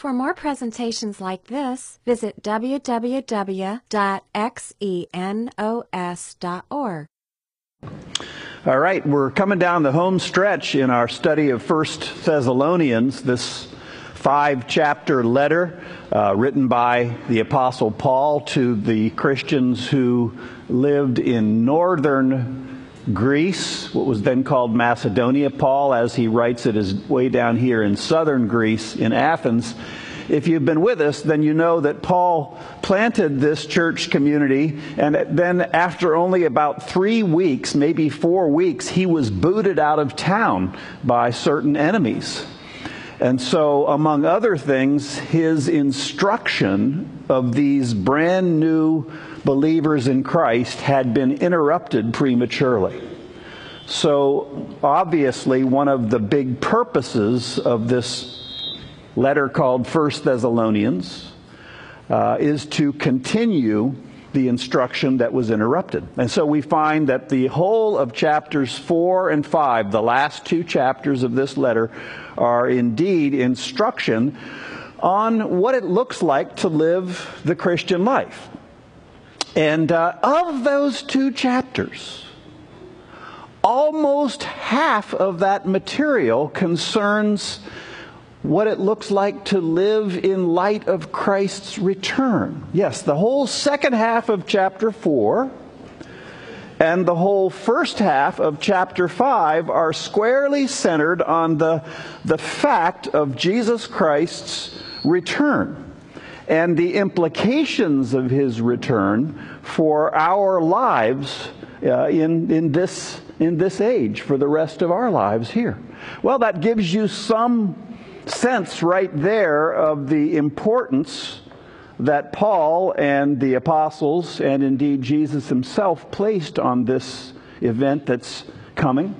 For more presentations like this, visit www.xenos.org. All right, we're coming down the home stretch in our study of 1 Thessalonians, this 5-chapter letter written by the Apostle Paul to the Christians who lived in northern Greece, what was then called Macedonia. Paul, as he writes it, is way down here in southern Greece, in Athens. If you've been with us, then you know that Paul planted this church community, and then after only about 3 weeks, maybe 4 weeks, he was booted out of town by certain enemies. And so, among other things, his instruction of these brand new believers in Christ had been interrupted prematurely. So, obviously, one of the big purposes of this letter called 1 Thessalonians is to continue the instruction that was interrupted. And so we find that the whole of chapters 4 and 5, the last 2 chapters of this letter, are indeed instruction on what it looks like to live the Christian life. And of those 2 chapters, almost half of that material concerns what it looks like to live in light of Christ's return. Yes, the whole second half of chapter 4 and the whole first half of chapter 5 are squarely centered on the fact of Jesus Christ's return and the implications of his return for our lives in this age, for the rest of our lives here. Well, that gives you some sense right there of the importance that Paul and the apostles, and indeed Jesus himself, placed on this event that's coming.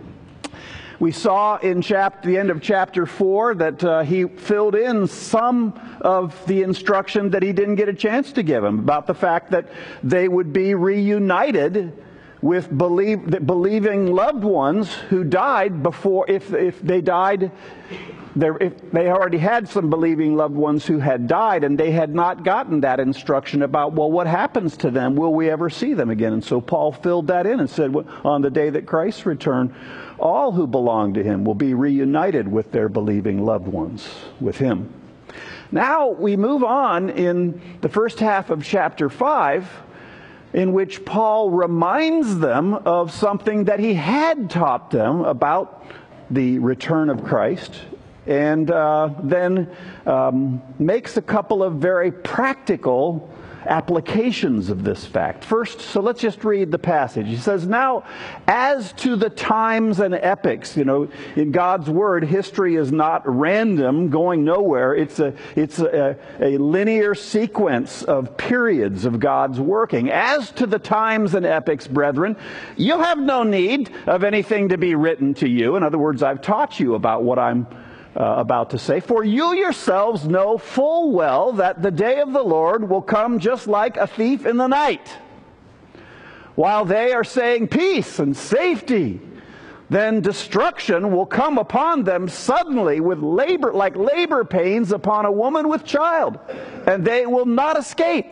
We saw in the end of chapter 4 that he filled in some of the instruction that he didn't get a chance to give them about the fact that they would be reunited with believing loved ones who died before, if they died. If they already had some believing loved ones who had died, and they had not gotten that instruction about, well, what happens to them? Will we ever see them again? And so Paul filled that in and said, on the day that Christ returned, all who belong to him will be reunited with their believing loved ones with him. Now we move on in the first half of chapter 5, in which Paul reminds them of something that he had taught them about the return of Christ, and then makes a couple of very practical applications of this fact. First, so let's just read the passage. He says, "Now, as to the times and epochs," in God's Word, history is not random, going nowhere. It's a linear sequence of periods of God's working. "As to the times and epochs, brethren, you have no need of anything to be written to you." In other words, I've taught you about what I'm about to say. "For you yourselves know full well that the day of the Lord will come just like a thief in the night. While they are saying peace and safety, then destruction will come upon them suddenly with labor, like labor pains upon a woman with child, and they will not escape.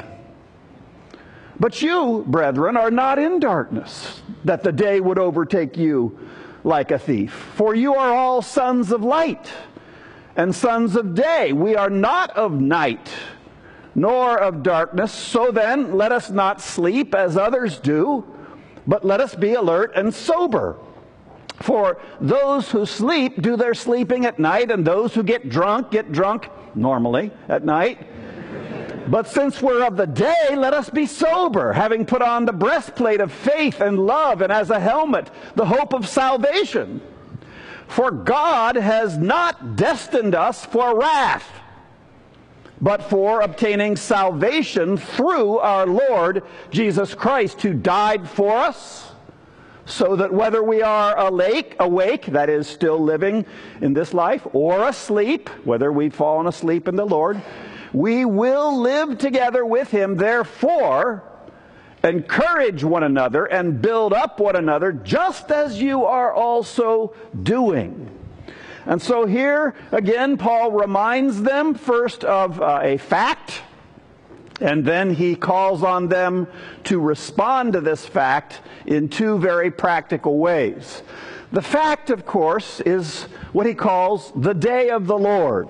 But you, brethren, are not in darkness, that the day would overtake you like a thief. For you are all sons of light and sons of day. We are not of night, nor of darkness. So then, let us not sleep as others do, but let us be alert and sober. For those who sleep do their sleeping at night, and those who get drunk normally at night. But since we're of the day, let us be sober, having put on the breastplate of faith and love, and as a helmet, the hope of salvation. For God has not destined us for wrath, but for obtaining salvation through our Lord Jesus Christ, who died for us, so that whether we are awake, that is, still living in this life, or asleep, whether we've fallen asleep in the Lord, we will live together with him. Therefore, encourage one another and build up one another, just as you are also doing. And so here, again, Paul reminds them first of a fact, and then he calls on them to respond to this fact in two very practical ways. The fact, of course, is what he calls the day of the Lord.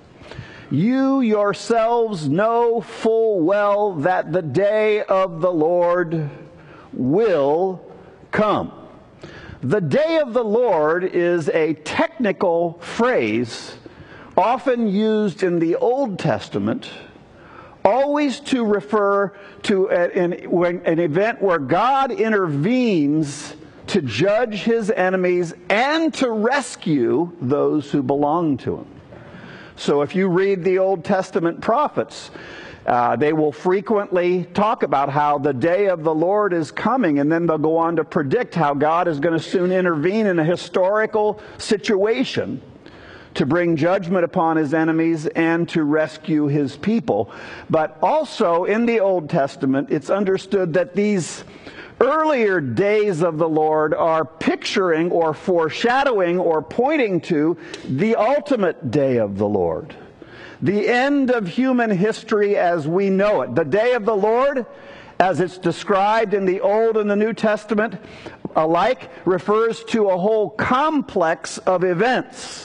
You yourselves know full well that the day of the Lord will come. The day of the Lord is a technical phrase often used in the Old Testament, always to refer to an event where God intervenes to judge his enemies and to rescue those who belong to him. So if you read the Old Testament prophets, they will frequently talk about how the day of the Lord is coming, and then they'll go on to predict how God is going to soon intervene in a historical situation to bring judgment upon his enemies and to rescue his people. But also in the Old Testament, it's understood that these earlier days of the Lord are picturing or foreshadowing or pointing to the ultimate day of the Lord. The end of human history as we know it. The day of the Lord, as it's described in the Old and the New Testament alike, refers to a whole complex of events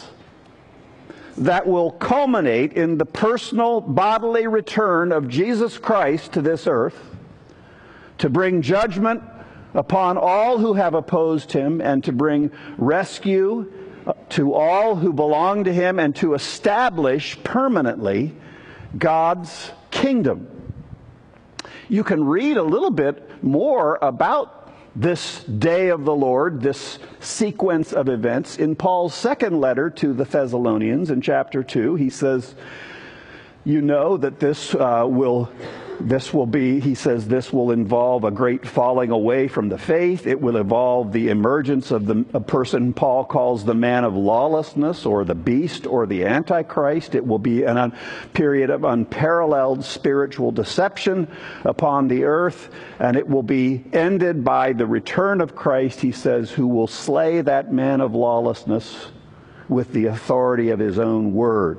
that will culminate in the personal bodily return of Jesus Christ to this earth to bring judgment upon all who have opposed him and to bring rescue to all who belong to him and to establish permanently God's kingdom. You can read a little bit more about this day of the Lord, this sequence of events, in Paul's second letter to the Thessalonians in chapter 2. He says, you know that this will involve a great falling away from the faith. It will involve the emergence of a person Paul calls the man of lawlessness, or the beast, or the Antichrist. It will be a period of unparalleled spiritual deception upon the earth, and it will be ended by the return of Christ, he says, who will slay that man of lawlessness with the authority of his own word.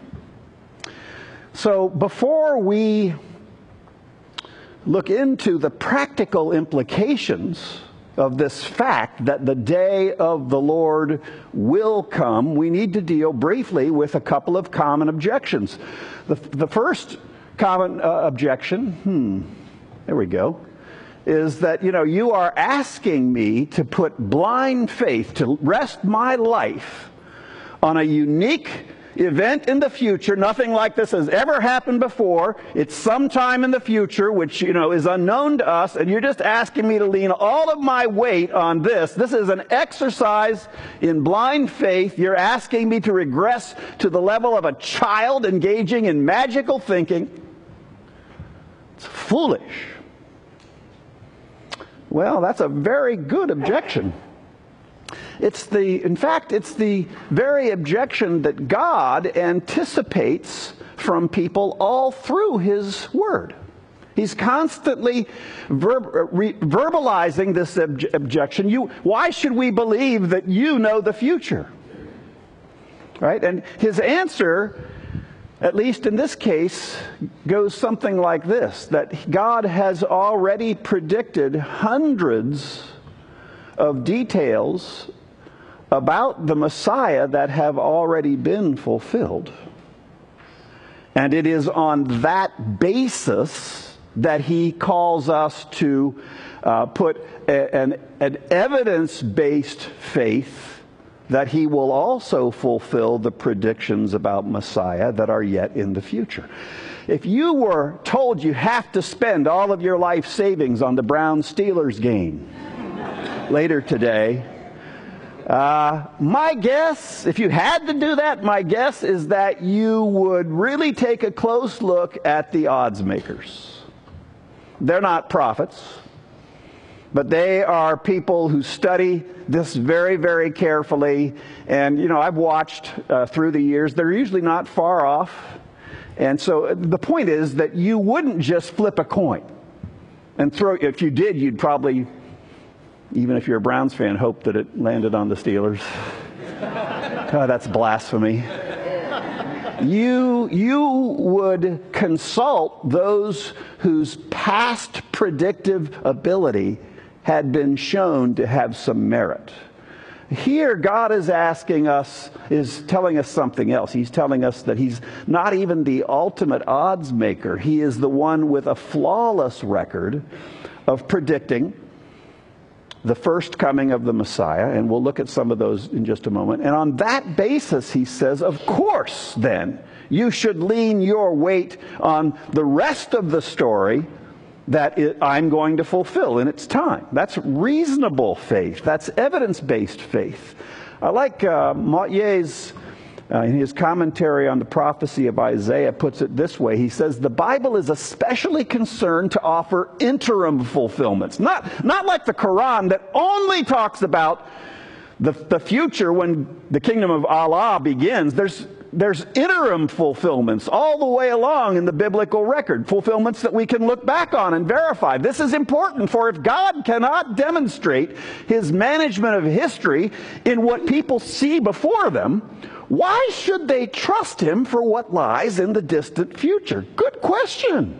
So before we look into the practical implications of this fact that the day of the Lord will come, we need to deal briefly with a couple of common objections. The first common objection, there we go, is that, you are asking me to put blind faith, to rest my life on a unique event in the future. Nothing like this has ever happened before. It's sometime in the future, which, is unknown to us, and you're just asking me to lean all of my weight on this. This is an exercise in blind faith. You're asking me to regress to the level of a child engaging in magical thinking. It's foolish. Well, that's a very good objection. In fact, it's the very objection that God anticipates from people all through his word. He's constantly verbalizing this objection. Why should we believe that you know the future? Right? And his answer, at least in this case, goes something like this, that God has already predicted hundreds of details about the Messiah that have already been fulfilled. And it is on that basis that he calls us to put an evidence-based faith that he will also fulfill the predictions about Messiah that are yet in the future. If you were told you have to spend all of your life savings on the Browns-Steelers game later today, my guess, if you had to do that, my guess is that you would really take a close look at the odds makers. They're not prophets, but they are people who study this very, very carefully. And, I've watched through the years. They're usually not far off. And so the point is that you wouldn't just flip a coin and throw. If you did, you'd probably, even if you're a Browns fan, hope that it landed on the Steelers. Oh, that's blasphemy. You would consult those whose past predictive ability had been shown to have some merit. Here, God is telling us something else. He's telling us that He's not even the ultimate odds maker. He is the one with a flawless record of predicting the first coming of the Messiah, and we'll look at some of those in just a moment. And on that basis, he says, of course, then, you should lean your weight on the rest of the story that I'm going to fulfill in its time. That's reasonable faith. That's evidence-based faith. I like Mottier's, in his commentary on the prophecy of Isaiah, puts it this way. He says, the Bible is especially concerned to offer interim fulfillments. Not like the Quran that only talks about the future when the kingdom of Allah begins. There's interim fulfillments all the way along in the biblical record, fulfillments that we can look back on and verify. This is important, for if God cannot demonstrate His management of history in what people see before them, why should they trust Him for what lies in the distant future? Good question.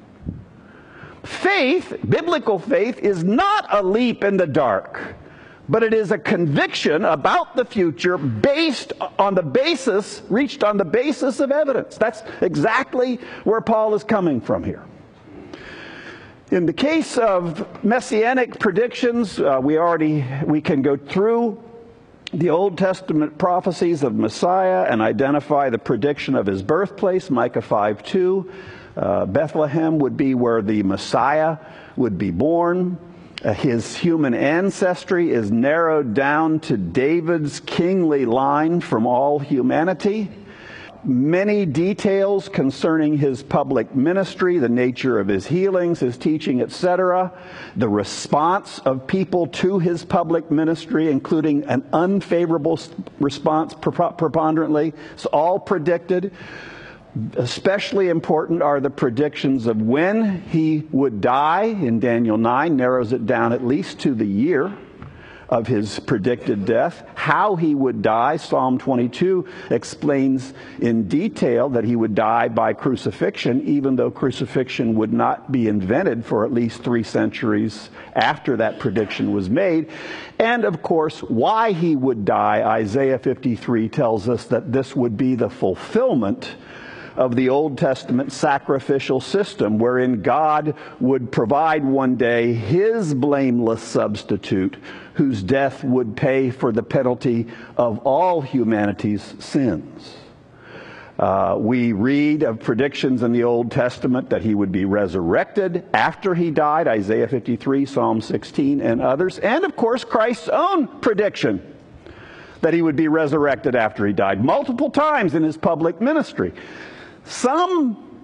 Faith, biblical faith, is not a leap in the dark, but it is a conviction about the future reached on the basis of evidence. That's exactly where Paul is coming from here. In the case of messianic predictions, we can go through the Old Testament prophecies of Messiah and identify the prediction of His birthplace, Micah 5:2. Bethlehem would be where the Messiah would be born. His human ancestry is narrowed down to David's kingly line from all humanity. Many details concerning His public ministry, the nature of His healings, His teaching, etc., the response of people to His public ministry, including an unfavorable response preponderantly. It's all predicted. Especially important are the predictions of when He would die in Daniel 9, narrows it down at least to the year of His predicted death. How He would die, Psalm 22 explains in detail that He would die by crucifixion, even though crucifixion would not be invented for at least 3 centuries after that prediction was made. And of course, why He would die, Isaiah 53 tells us that this would be the fulfillment of the Old Testament sacrificial system, wherein God would provide one day His blameless substitute, whose death would pay for the penalty of all humanity's sins. We read of predictions in the Old Testament that He would be resurrected after He died, Isaiah 53, Psalm 16, and others. And of course, Christ's own prediction that He would be resurrected after He died, multiple times in His public ministry. Some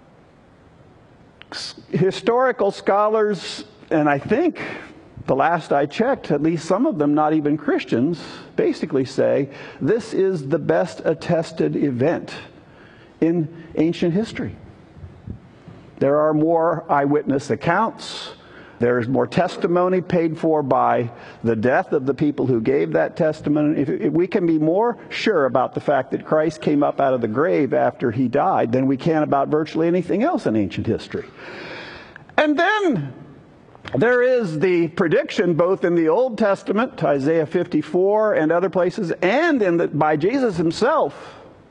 historical scholars, and I think the last I checked, at least some of them, not even Christians, basically say this is the best attested event in ancient history. There are more eyewitness accounts. There's more testimony paid for by the death of the people who gave that testimony. If we can be more sure about the fact that Christ came up out of the grave after He died than we can about virtually anything else in ancient history. And then there is the prediction both in the Old Testament, Isaiah 54 and other places, and by Jesus Himself,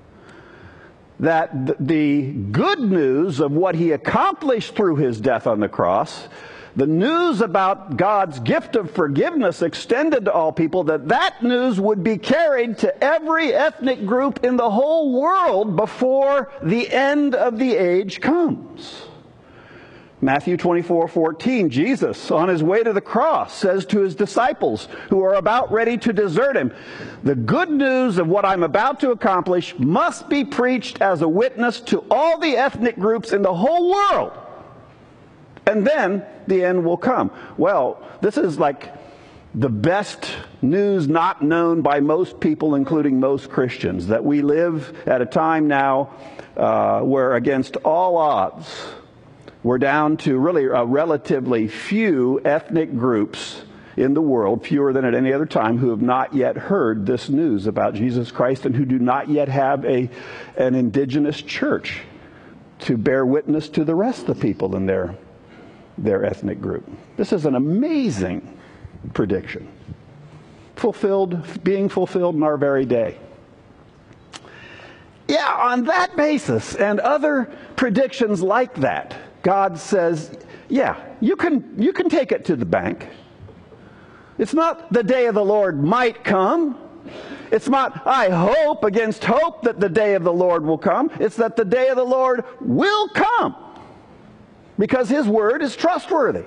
that the good news of what He accomplished through His death on the cross, the news about God's gift of forgiveness extended to all people, that news would be carried to every ethnic group in the whole world before the end of the age comes. Matthew 24:14, Jesus, on His way to the cross, says to His disciples who are about ready to desert Him, the good news of what I'm about to accomplish must be preached as a witness to all the ethnic groups in the whole world. And then the end will come. Well, this is like the best news not known by most people, including most Christians, that we live at a time now where against all odds, we're down to really relatively few ethnic groups in the world, fewer than at any other time, who have not yet heard this news about Jesus Christ and who do not yet have an indigenous church to bear witness to the rest of the people in their ethnic group. This is an amazing prediction, being fulfilled in our very day. Yeah, on that basis and other predictions like that, God says, yeah, you can take it to the bank. It's not the day of the Lord might come. It's not, I hope against hope that the day of the Lord will come. It's that the day of the Lord will come, because His word is trustworthy.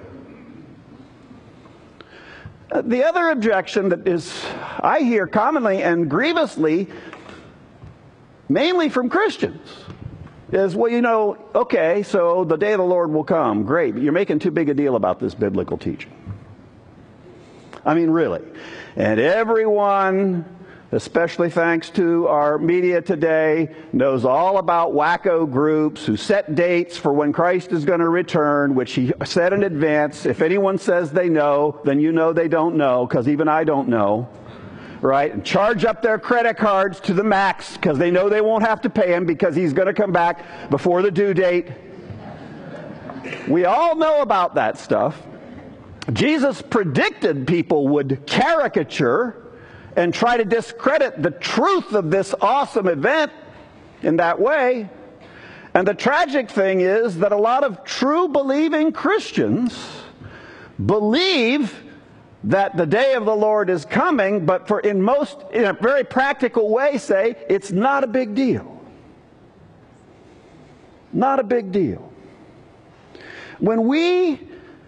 The other objection that I hear commonly and grievously, mainly from Christians, is, well, okay, so the day of the Lord will come. Great, but you're making too big a deal about this biblical teaching. I mean, really. And everyone, especially thanks to our media today, knows all about wacko groups who set dates for when Christ is going to return, which He said in advance. If anyone says they know, then you know they don't know, because even I don't know. Right? And charge up their credit cards to the max because they know they won't have to pay Him because He's going to come back before the due date. We all know about that stuff. Jesus predicted people would caricature and try to discredit the truth of this awesome event in that way. And the tragic thing is that a lot of true believing Christians believe that the day of the Lord is coming, but in a very practical way say it's not a big deal. Not a big deal. When we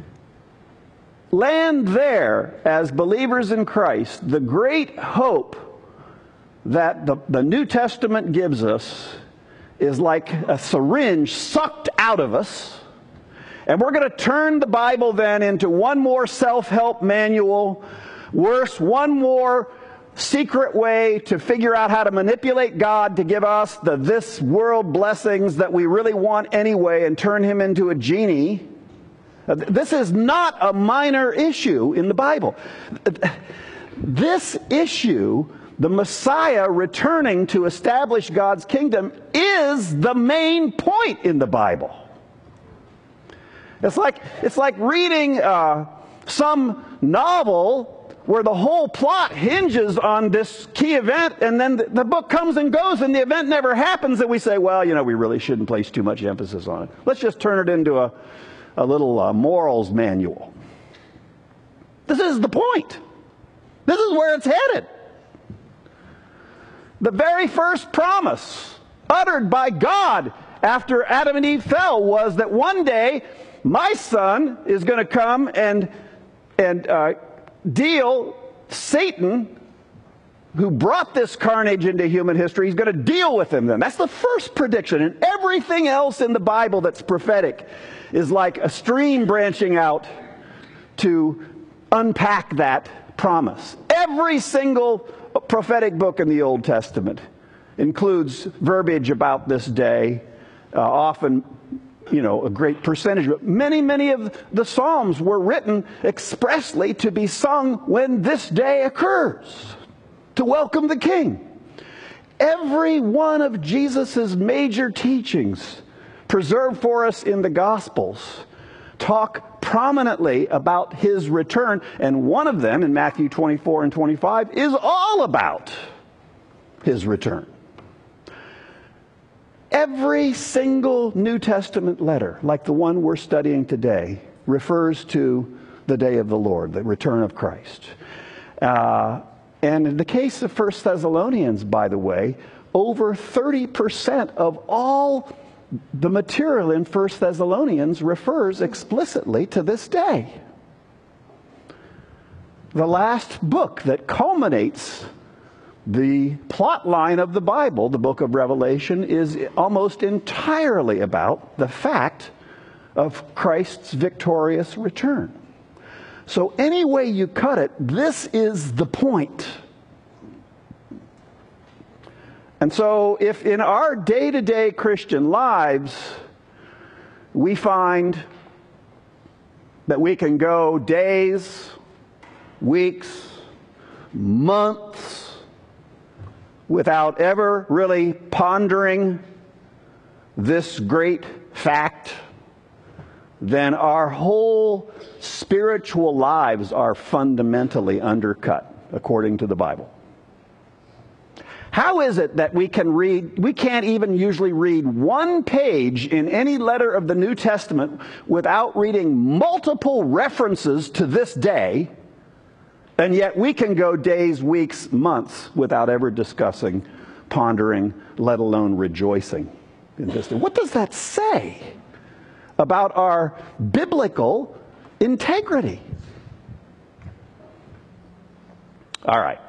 land there as believers in Christ, the great hope that the New Testament gives us is like a syringe sucked out of us. And we're going to turn the Bible then into one more self-help manual, worse, one more secret way to figure out how to manipulate God to give us this world blessings that we really want anyway and turn Him into a genie. This is not a minor issue in the Bible. This issue, the Messiah returning to establish God's kingdom, is the main point in the Bible. It's like reading some novel where the whole plot hinges on this key event, and then the book comes and goes and the event never happens, and we say, well, we really shouldn't place too much emphasis on it. Let's just turn it into a little morals manual. This is the point. This is where it's headed. The very first promise uttered by God after Adam and Eve fell was that one day my Son is going to come and deal Satan, who brought this carnage into human history. He's going to deal with him then. That's the first prediction. And everything else in the Bible that's prophetic is like a stream branching out to unpack that promise. Every single prophetic book in the Old Testament includes verbiage about this day, often, a great percentage. But many of the Psalms were written expressly to be sung when this day occurs, to welcome the King. Every one of Jesus' major teachings preserved for us in the Gospels talk prominently about His return, and one of them in Matthew 24 and 25 is all about His return. Every single New Testament letter, like the one we're studying today, refers to the day of the Lord, the return of Christ. And in the case of 1 Thessalonians, by the way, over 30% of all the material in 1 Thessalonians refers explicitly to this day. The last book that culminates the plot line of the Bible, the book of Revelation, is almost entirely about the fact of Christ's victorious return. So any way you cut it, this is the point. And so if in our day-to-day Christian lives we find that we can go days, weeks, months, without ever really pondering this great fact, then our whole spiritual lives are fundamentally undercut, according to the Bible. How is it that we can't even usually read one page in any letter of the New Testament without reading multiple references to this day, and yet we can go days, weeks, months without ever discussing, pondering, let alone rejoicing in this day? What does that say about our biblical integrity? All right.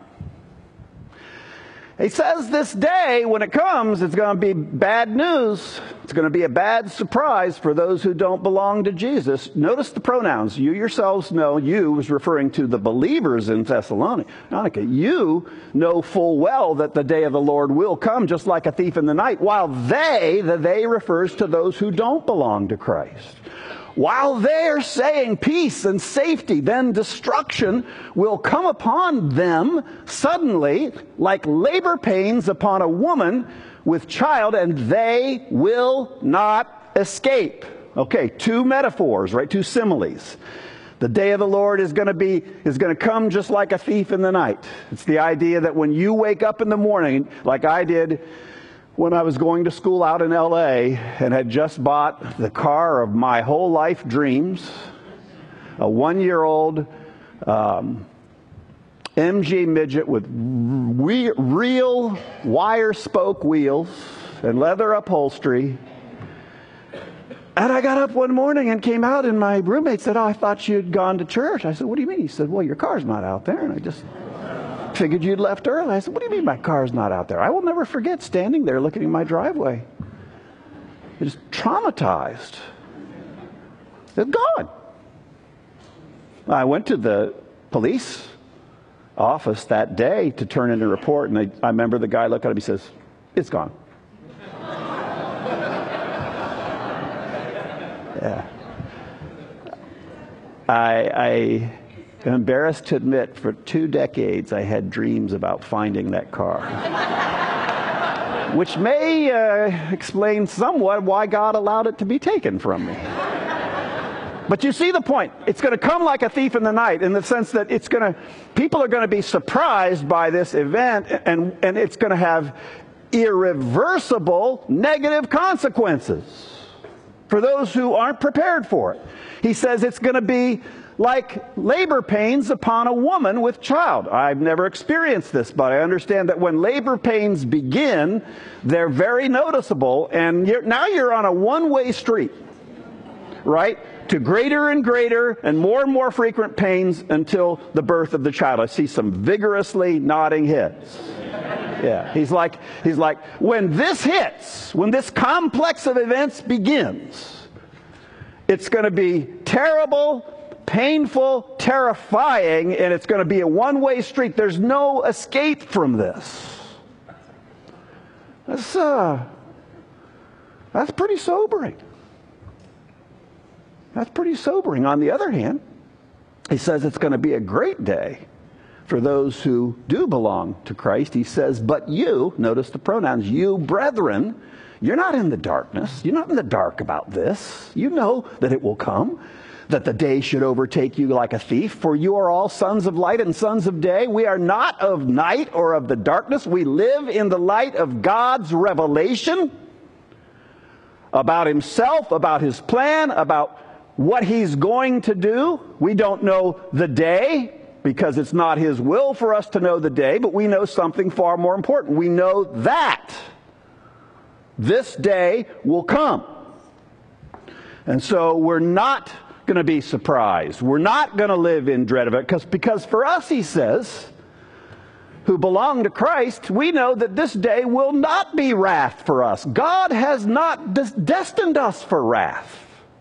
He says this day, when it comes, it's going to be bad news. It's going to be a bad surprise for those who don't belong to Jesus. Notice the pronouns. You yourselves know, you is referring to the believers in Thessalonica. You know full well that the day of the Lord will come just like a thief in the night, while the they refers to those who don't belong to Christ. While they're saying peace and safety, then destruction will come upon them suddenly like labor pains upon a woman with child, and they will not escape. Okay, two metaphors, right? Two similes. The day of the Lord is going to come just like a thief in the night. It's the idea that when you wake up in the morning, like I did when I was going to school out in L.A. and had just bought the car of my whole life dreams, a 1-year-old MG midget with real wire spoke wheels and leather upholstery. And I got up one morning and came out, and my roommate said, "Oh, I thought you'd gone to church." I said, "What do you mean?" He said, "Well, your car's not out there." And I just figured you'd left early. I said, "What do you mean my car's not out there?" I will never forget standing there looking at my driveway. Just traumatized. It's gone. I went to the police office that day to turn in a report, and I remember the guy looked at me and says, "It's gone." Yeah. I am embarrassed to admit, for 2 decades I had dreams about finding that car. Which may explain somewhat why God allowed it to be taken from me. But you see the point. It's going to come like a thief in the night, in the sense that people are going to be surprised by this event, and it's going to have irreversible negative consequences for those who aren't prepared for it. He says it's going to be like labor pains upon a woman with child. I've never experienced this, but I understand that when labor pains begin, they're very noticeable, and now you're on a one-way street, right? To greater and greater and more frequent pains until the birth of the child. I see some vigorously nodding heads. Yeah, he's like, when this hits, when this complex of events begins, it's going to be terrible, painful, terrifying, and it's going to be a one-way street. There's no escape from this. That's pretty sobering. That's pretty sobering. On the other hand, he says it's going to be a great day for those who do belong to Christ. He says, "But you," notice the pronouns, "you brethren," you're not in the darkness. You're not in the dark about this. You know that it will come, that the day should overtake you like a thief. For you are all sons of light and sons of day. We are not of night or of the darkness. We live in the light of God's revelation about himself, about his plan, about what he's going to do. We don't know the day, because it's not his will for us to know the day, but we know something far more important. We know that this day will come. And so we're not going to be surprised. We're not going to live in dread of it, because for us, he says, who belong to Christ, we know that this day will not be wrath for us. God has not destined us for wrath,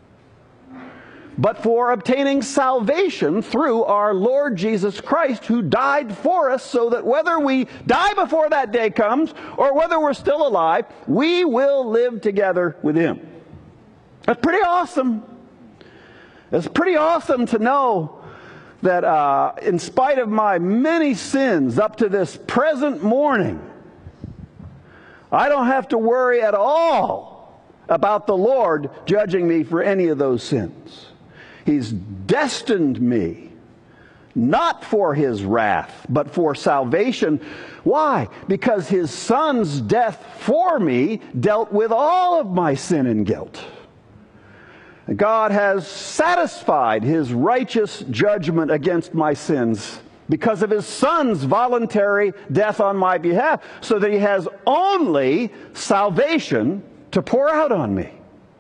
but for obtaining salvation through our Lord Jesus Christ, who died for us, so that whether we die before that day comes or whether we're still alive, we will live together with him. That's pretty awesome. It's pretty awesome to know that in spite of my many sins up to this present morning, I don't have to worry at all about the Lord judging me for any of those sins. He's destined me not for His wrath, but for salvation. Why? Because His Son's death for me dealt with all of my sin and guilt. God has satisfied His righteous judgment against my sins because of His Son's voluntary death on my behalf, so that He has only salvation to pour out on me.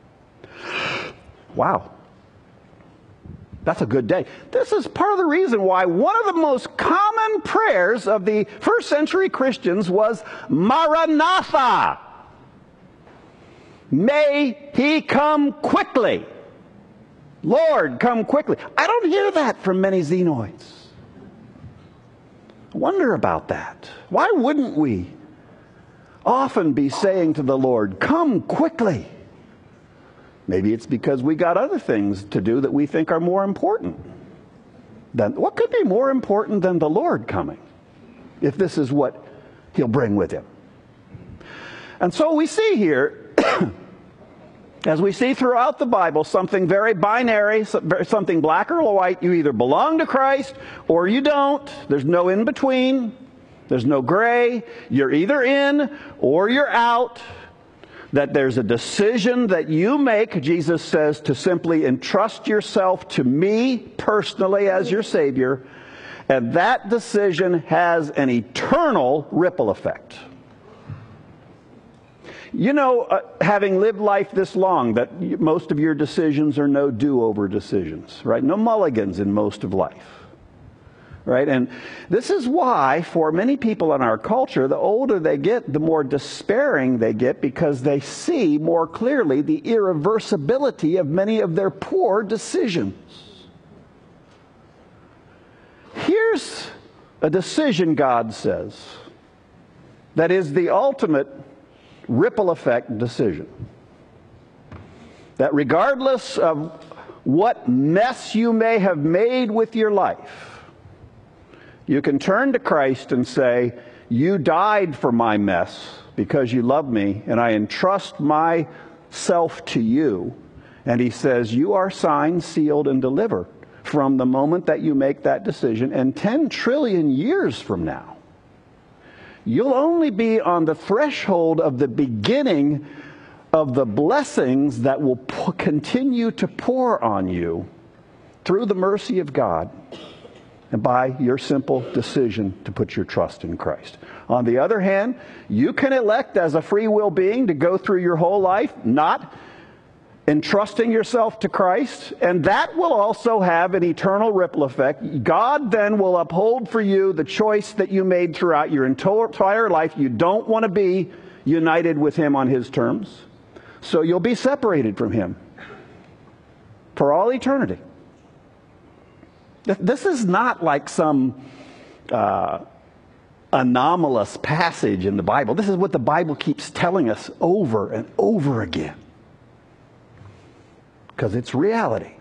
Wow. That's a good day. This is part of the reason why one of the most common prayers of the first century Christians was Maranatha. May He come quickly. Lord, come quickly. I don't hear that from many Xenoids. I wonder about that. Why wouldn't we often be saying to the Lord, come quickly? Maybe it's because we got other things to do that we think are more important. What could be more important than the Lord coming, if this is what He'll bring with Him? And so we see here, as we see throughout the Bible, something very binary, something black or white. You either belong to Christ or you don't. There's no in between. There's no gray. You're either in or you're out. That there's a decision that you make, Jesus says, to simply entrust yourself to me personally as your Savior. And that decision has an eternal ripple effect. You know, having lived life this long, that most of your decisions are no do-over decisions, right? No mulligans in most of life, right? And this is why, for many people in our culture, the older they get, the more despairing they get, because they see more clearly the irreversibility of many of their poor decisions. Here's a decision, God says, that is the ultimate ripple effect decision. That regardless of what mess you may have made with your life, you can turn to Christ and say, you died for my mess because you love me, and I entrust myself to you. And He says, you are signed, sealed, and delivered from the moment that you make that decision. And 10 trillion years from now, you'll only be on the threshold of the beginning of the blessings that will continue to pour on you through the mercy of God and by your simple decision to put your trust in Christ. On the other hand, you can elect as a free will being to go through your whole life not entrusting yourself to Christ, and that will also have an eternal ripple effect. God then will uphold for you the choice that you made throughout your entire life. You don't want to be united with Him on His terms, so you'll be separated from Him for all eternity. This is not like some anomalous passage in the Bible. This is what the Bible keeps telling us over and over again, because it's reality.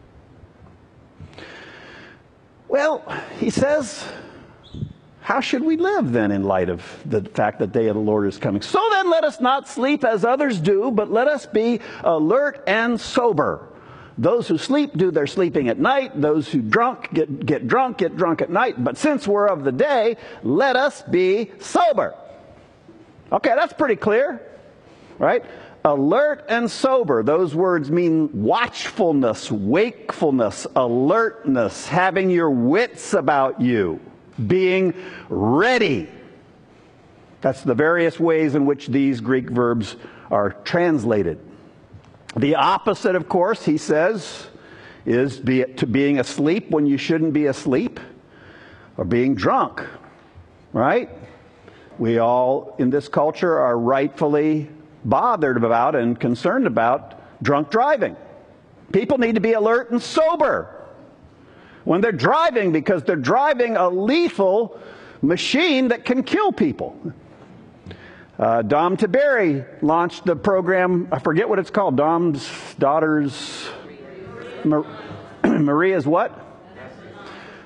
Well, He says, how should we live then in light of the fact that the day of the Lord is coming? So then let us not sleep as others do, but let us be alert and sober. Those who sleep do their sleeping at night. Those who get drunk at night. But since we're of the day, let us be sober. Okay, that's pretty clear, right? Alert and sober. Those words mean watchfulness, wakefulness, alertness, having your wits about you, being ready. That's the various ways in which these Greek verbs are translated. The opposite, of course, he says, is being asleep when you shouldn't be asleep, or being drunk, right? We all in this culture are rightfully bothered about and concerned about drunk driving. People need to be alert and sober when they're driving, because they're driving a lethal machine that can kill people. Dom Tiberi launched the program, I forget what it's called, Dom's Daughters, Maria's what?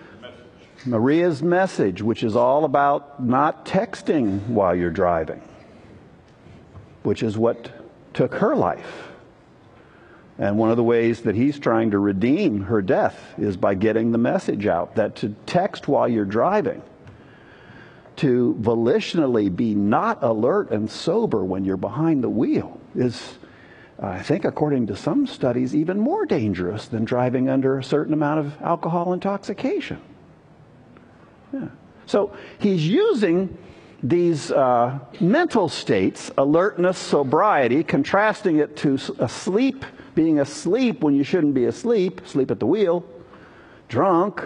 Maria's message, which is all about not texting while you're driving, which is what took her life. And one of the ways that he's trying to redeem her death is by getting the message out that to text while you're driving, to volitionally be not alert and sober when you're behind the wheel is, I think, according to some studies, even more dangerous than driving under a certain amount of alcohol intoxication. Yeah. So he's using these mental states, alertness, sobriety, contrasting it to asleep, being asleep when you shouldn't be asleep, asleep at the wheel, drunk.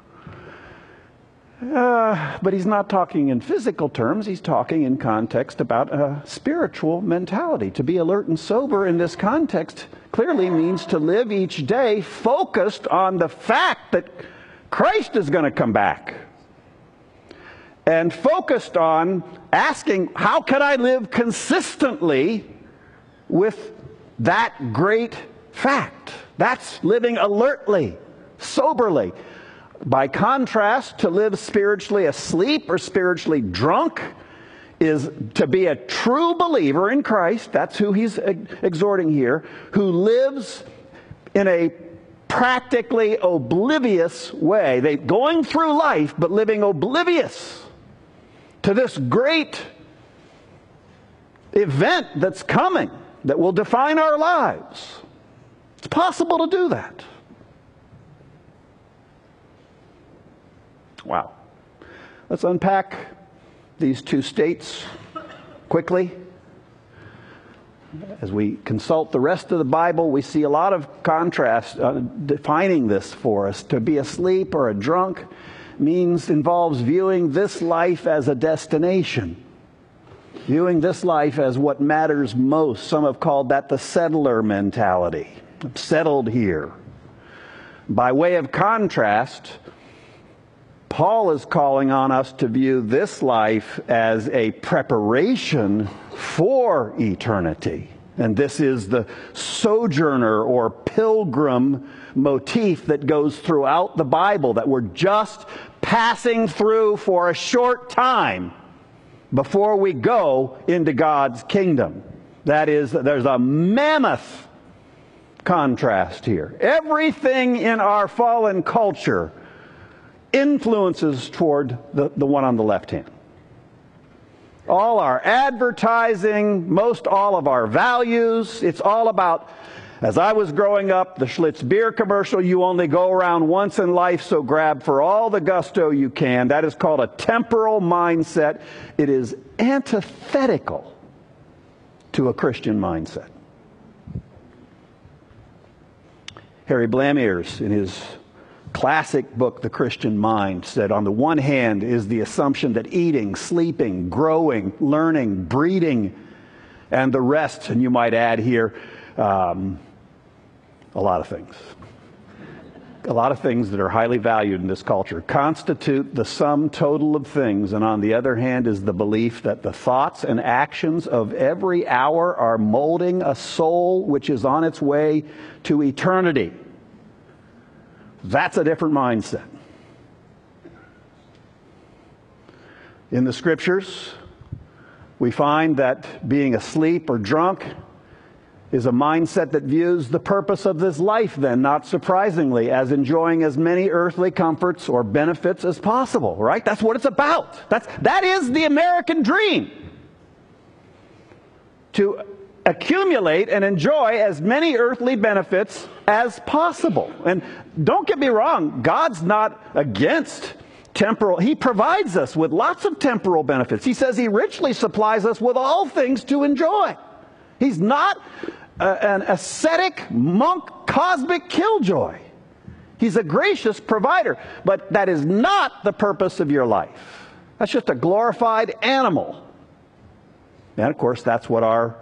But he's not talking in physical terms. He's talking in context about a spiritual mentality. To be alert and sober in this context clearly means to live each day focused on the fact that Christ is going to come back. And focused on asking, how can I live consistently with that great fact? That's living alertly, soberly. By contrast, to live spiritually asleep or spiritually drunk is to be a true believer in Christ. That's who he's exhorting here, who lives in a practically oblivious way. They going through life, but living oblivious to this great event that's coming that will define our lives. It's possible to do that. Wow. Let's unpack these two states quickly. As we consult the rest of the Bible, we see a lot of contrast defining this for us. To be asleep or a drunk involves viewing this life as a destination. Viewing this life as what matters most. Some have called that the settler mentality. I'm settled here. By way of contrast, Paul is calling on us to view this life as a preparation for eternity. And this is the sojourner or pilgrim motif that goes throughout the Bible, that we're just passing through for a short time before we go into God's kingdom. That is, there's a mammoth contrast here. Everything in our fallen culture influences toward the one on the left hand. All our advertising, most all of our values, it's all about, as I was growing up, the Schlitz beer commercial, you only go around once in life, so grab for all the gusto you can. That is called a temporal mindset. It is antithetical to a Christian mindset. Harry Blamires, in his classic book, The Christian Mind, said on the one hand is the assumption that eating, sleeping, growing, learning, breeding, and the rest, and you might add here, a lot of things. A lot of things that are highly valued in this culture constitute the sum total of things, and on the other hand is the belief that the thoughts and actions of every hour are molding a soul which is on its way to eternity. That's a different mindset. In the Scriptures, we find that being asleep or drunk is a mindset that views the purpose of this life, then, not surprisingly, as enjoying as many earthly comforts or benefits as possible, right? That's what it's about. That is the American dream. To accumulate and enjoy as many earthly benefits as possible. And don't get me wrong, God's not against temporal. He provides us with lots of temporal benefits. He says He richly supplies us with all things to enjoy. He's not an ascetic, monk, cosmic killjoy. He's a gracious provider. But that is not the purpose of your life. That's just a glorified animal. And of course, that's what our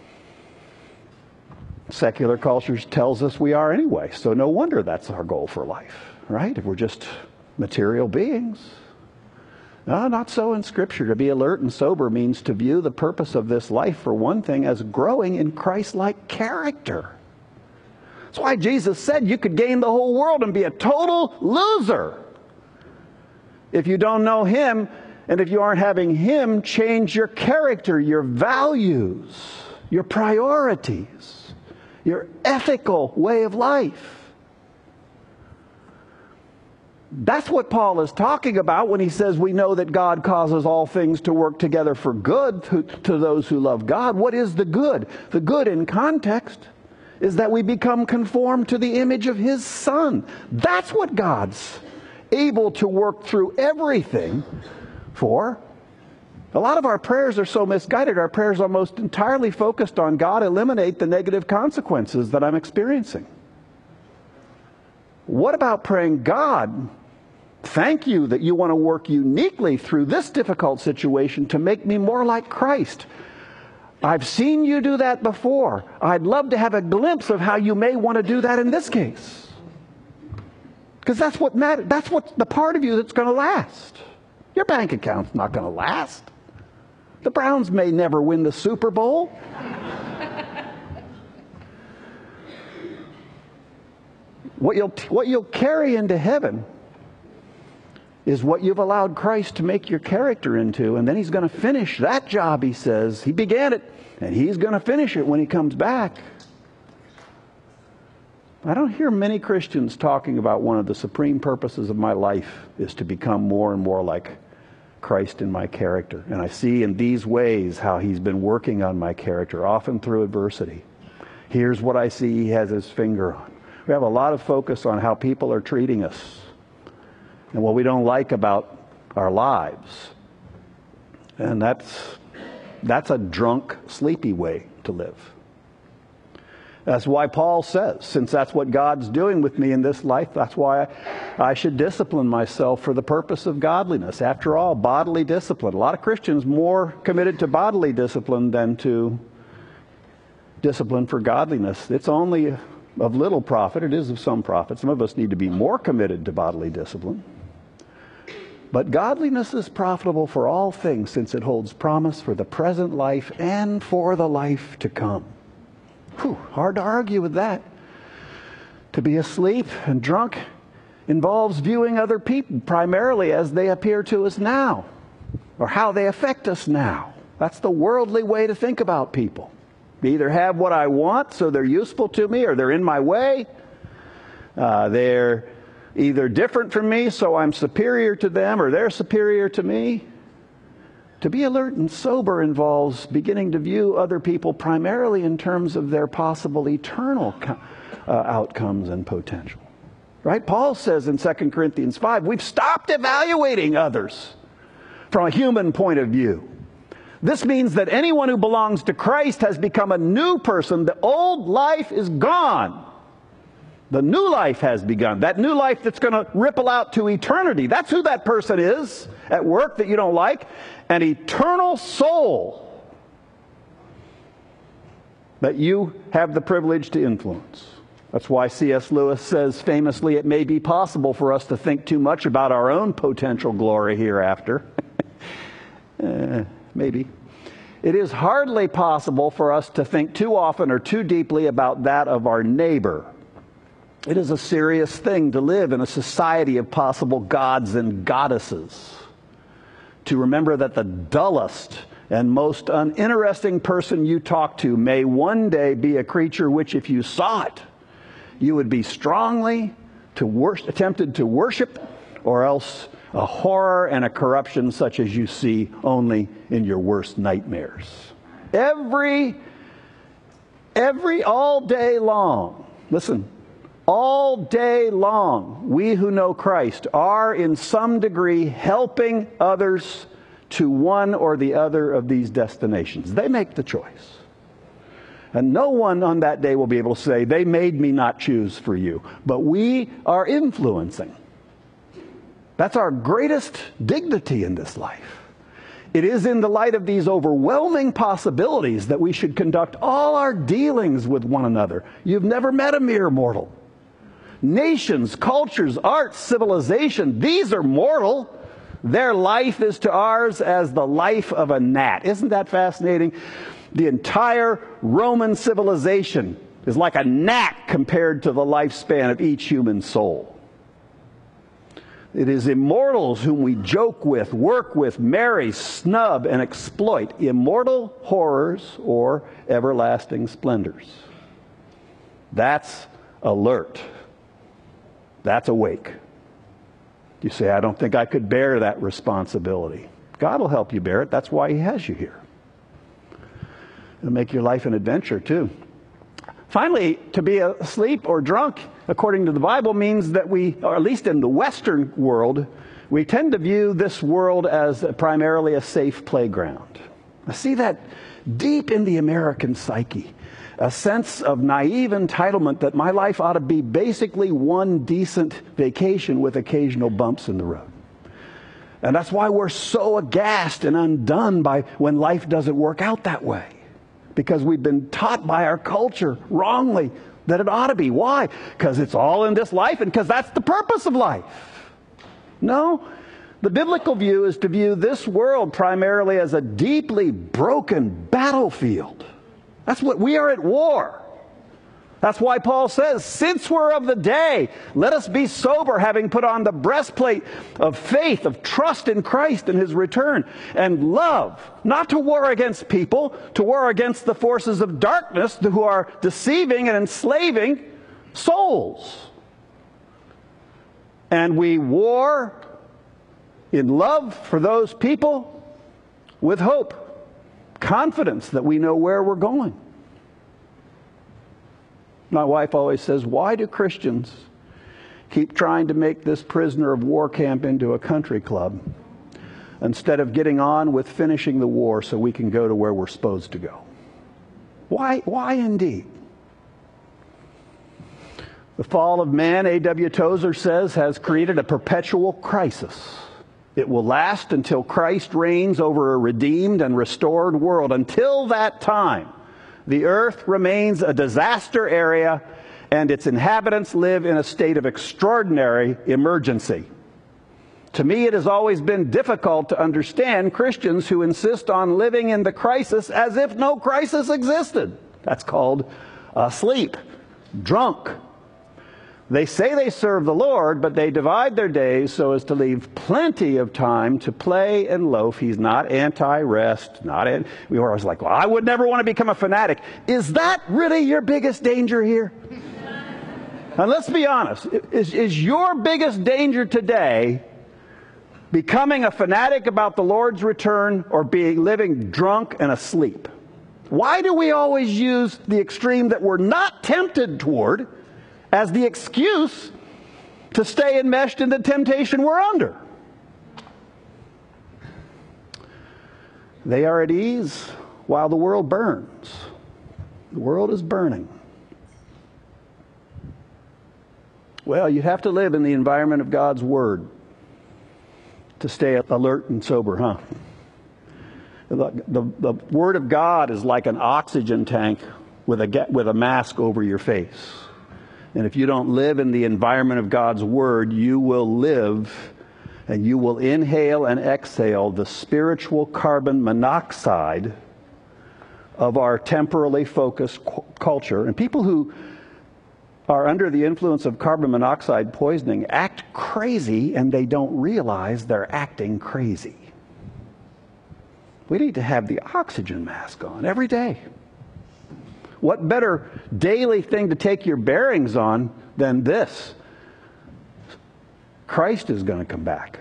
secular culture tells us we are anyway. So no wonder that's our goal for life, right? If we're just material beings. No, not so in Scripture. To be alert and sober means to view the purpose of this life, for one thing, as growing in Christ-like character. That's why Jesus said you could gain the whole world and be a total loser If you don't know Him, and if you aren't having Him change your character, your values, your priorities, your ethical way of life. That's what Paul is talking about when he says we know that God causes all things to work together for good to those who love God. What is the good? The good in context is that we become conformed to the image of His Son. That's what God's able to work through everything for. A lot of our prayers are so misguided. Our prayers are almost entirely focused on God eliminate the negative consequences that I'm experiencing. What about praying, God, thank you that you want to work uniquely through this difficult situation to make me more like Christ. I've seen you do that before. I'd love to have a glimpse of how you may want to do that in this case. Because that's what matters. That's what the part of you that's going to last. Your bank account's not going to last. The Browns may never win the Super Bowl. What you'll carry into heaven is what you've allowed Christ to make your character into, and then He's going to finish that job, He says. He began it, and He's going to finish it when He comes back. I don't hear many Christians talking about one of the supreme purposes of my life is to become more and more like Christ in my character. And I see in these ways how He's been working on my character, often through adversity. Here's what I see He has His finger on. We have a lot of focus on how people are treating us and what we don't like about our lives. And that's a drunk, sleepy way to live. That's why Paul says, since that's what God's doing with me in this life, that's why I should discipline myself for the purpose of godliness. After all, bodily discipline. A lot of Christians more committed to bodily discipline than to discipline for godliness. It's only of little profit. It is of some profit. Some of us need to be more committed to bodily discipline. But godliness is profitable for all things, since it holds promise for the present life and for the life to come. Whew, hard to argue with that. To be asleep and drunk involves viewing other people primarily as they appear to us now, or how they affect us now. That's the worldly way to think about people. They either have what I want, so they're useful to me, or they're in my way. They're either different from me, so I'm superior to them, or they're superior to me. To be alert and sober involves beginning to view other people primarily in terms of their possible eternal outcomes and potential. Right? Paul says in 2 Corinthians 5, we've stopped evaluating others from a human point of view. This means that anyone who belongs to Christ has become a new person. The old life is gone. The new life has begun. That new life that's going to ripple out to eternity. That's who that person is at work that you don't like. An eternal soul that you have the privilege to influence. That's why C.S. Lewis says famously, it may be possible for us to think too much about our own potential glory hereafter. Maybe. It is hardly possible for us to think too often or too deeply about that of our neighbor. It is a serious thing to live in a society of possible gods and goddesses. To remember that the dullest and most uninteresting person you talk to may one day be a creature which, if you saw it, you would be strongly tempted to worship, or else a horror and a corruption such as you see only in your worst nightmares. All day long, listen, all day long, we who know Christ are in some degree helping others to one or the other of these destinations. They make the choice. And no one on that day will be able to say, they made me not choose for you. But we are influencing. That's our greatest dignity in this life. It is in the light of these overwhelming possibilities that we should conduct all our dealings with one another. You've never met a mere mortal. Nations, cultures, arts, civilization, these are mortal. Their life is to ours as the life of a gnat. Isn't that fascinating? The entire Roman civilization is like a gnat compared to the lifespan of each human soul. It is immortals whom we joke with, work with, marry, snub, and exploit. Immortal horrors or everlasting splendors. That's alert. That's awake. You say, I don't think I could bear that responsibility. God will help you bear it. That's why He has you here. It'll make your life an adventure too. Finally, to be asleep or drunk, according to the Bible, means that we, or at least in the Western world, we tend to view this world as primarily a safe playground. I see that deep in the American psyche. A sense of naive entitlement that my life ought to be basically one decent vacation with occasional bumps in the road. And that's why we're so aghast and undone by when life doesn't work out that way. Because we've been taught by our culture wrongly that it ought to be. Why? Because it's all in this life and because that's the purpose of life. No, the biblical view is to view this world primarily as a deeply broken battlefield. That's what we are at war. That's why Paul says, since we're of the day, let us be sober, having put on the breastplate of faith, of trust in Christ and His return, and love, not to war against people, to war against the forces of darkness who are deceiving and enslaving souls. And we war in love for those people with hope, confidence that we know where we're going. My wife always says, why do Christians keep trying to make this prisoner of war camp into a country club instead of getting on with finishing the war so we can go to where we're supposed to go? Why indeed? The fall of man, A.W. Tozer says, has created a perpetual crisis. It will last until Christ reigns over a redeemed and restored world. Until that time, the earth remains a disaster area, and its inhabitants live in a state of extraordinary emergency. To me, it has always been difficult to understand Christians who insist on living in the crisis as if no crisis existed. That's called asleep, drunk. They say they serve the Lord, but they divide their days so as to leave plenty of time to play and loaf. He's not anti-rest. We were always like, well, I would never want to become a fanatic. Is that really your biggest danger here? And let's be honest. Is your biggest danger today becoming a fanatic about the Lord's return or living drunk and asleep? Why do we always use the extreme that we're not tempted toward as the excuse to stay enmeshed in the temptation we're under? They are at ease while the world burns. The world is burning. Well, you have to live in the environment of God's Word to stay alert and sober, huh? The Word of God is like an oxygen tank with a mask over your face. And if you don't live in the environment of God's Word, you will live and you will inhale and exhale the spiritual carbon monoxide of our temporally focused culture. And people who are under the influence of carbon monoxide poisoning act crazy, and they don't realize they're acting crazy. We need to have the oxygen mask on every day. What better daily thing to take your bearings on than this? Christ is going to come back.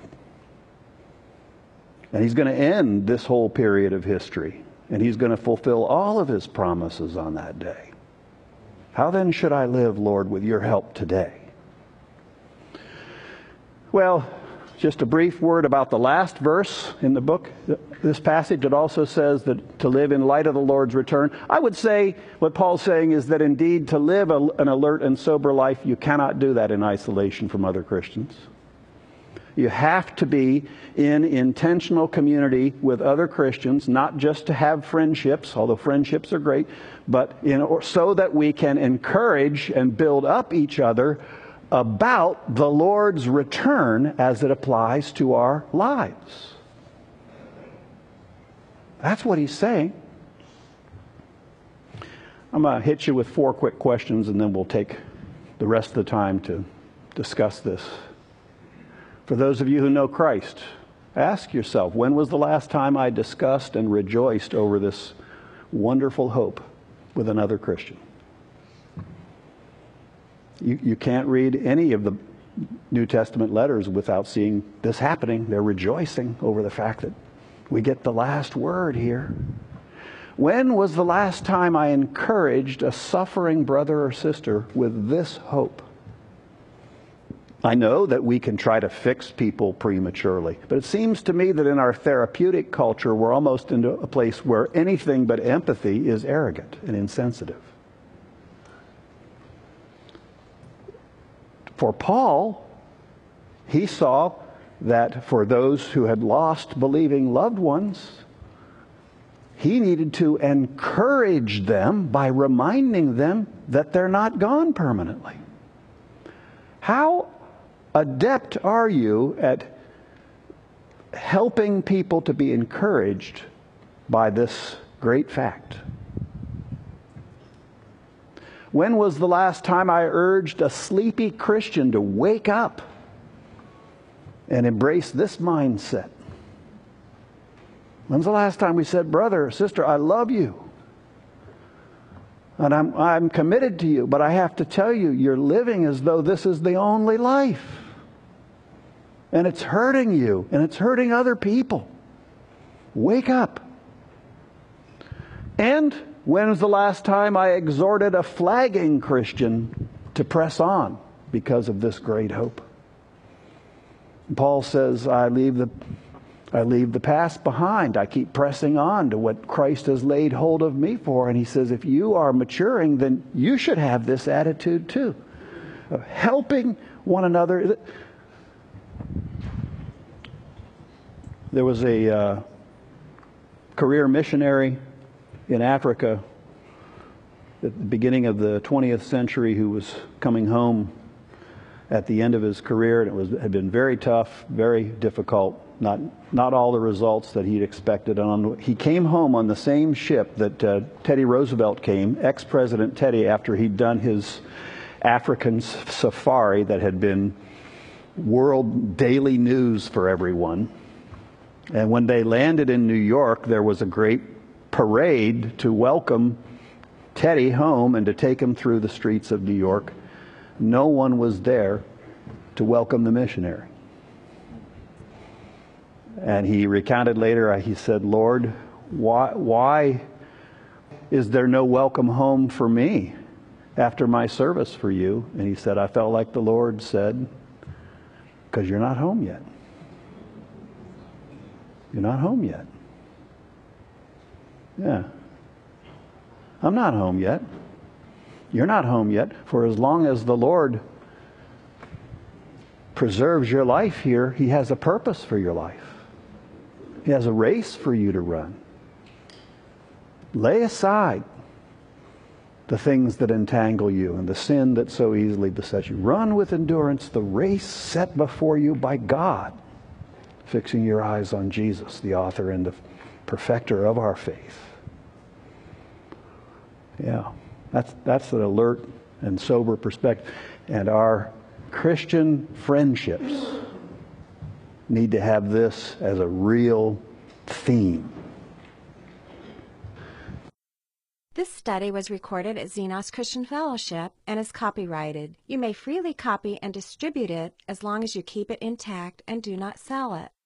And He's going to end this whole period of history. And He's going to fulfill all of His promises on that day. How then should I live, Lord, with your help today? Well, just a brief word about the last verse in the book. This passage, it also says that to live in light of the Lord's return. I would say what Paul's saying is that indeed to live an alert and sober life, you cannot do that in isolation from other Christians. You have to be in intentional community with other Christians, not just to have friendships, although friendships are great, but so that we can encourage and build up each other about the Lord's return as it applies to our lives. That's what he's saying. I'm going to hit you with 4 quick questions, and then we'll take the rest of the time to discuss this. For those of you who know Christ, ask yourself, when was the last time I discussed and rejoiced over this wonderful hope with another Christian? You can't read any of the New Testament letters without seeing this happening. They're rejoicing over the fact that we get the last word here. When was the last time I encouraged a suffering brother or sister with this hope? I know that we can try to fix people prematurely, but it seems to me that in our therapeutic culture, we're almost into a place where anything but empathy is arrogant and insensitive. For Paul, he saw that for those who had lost believing loved ones, he needed to encourage them by reminding them that they're not gone permanently. How adept are you at helping people to be encouraged by this great fact? When was the last time I urged a sleepy Christian to wake up and embrace this mindset? When's the last time we said, brother or sister, I love you, and I'm committed to you, but I have to tell you, you're living as though this is the only life. And it's hurting you, and it's hurting other people. Wake up. And when was the last time I exhorted a flagging Christian to press on because of this great hope? Paul says, I leave the past behind. I keep pressing on to what Christ has laid hold of me for. And he says, if you are maturing, then you should have this attitude too, of helping one another. There was a career missionary in Africa at the beginning of the 20th century who was coming home at the end of his career, and had been very tough, very difficult, not all the results that he'd expected. He came home on the same ship that Teddy Roosevelt came, ex-President Teddy, after he'd done his African safari that had been world daily news for everyone. And when they landed in New York, there was a great parade to welcome Teddy home and to take him through the streets of New York. No one was there to welcome the missionary. And he recounted later, he said, Lord, why is there no welcome home for me after my service for you? And he said, I felt like the Lord said, because you're not home yet. You're not home yet. Yeah. I'm not home yet. You're not home yet. For as long as the Lord preserves your life here, He has a purpose for your life. He has a race for you to run. Lay aside the things that entangle you and the sin that so easily besets you. Run with endurance the race set before you by God, fixing your eyes on Jesus, the author and the perfecter of our faith. Yeah, that's an alert and sober perspective. And our Christian friendships need to have this as a real theme. This study was recorded at Xenos Christian Fellowship and is copyrighted. You may freely copy and distribute it as long as you keep it intact and do not sell it.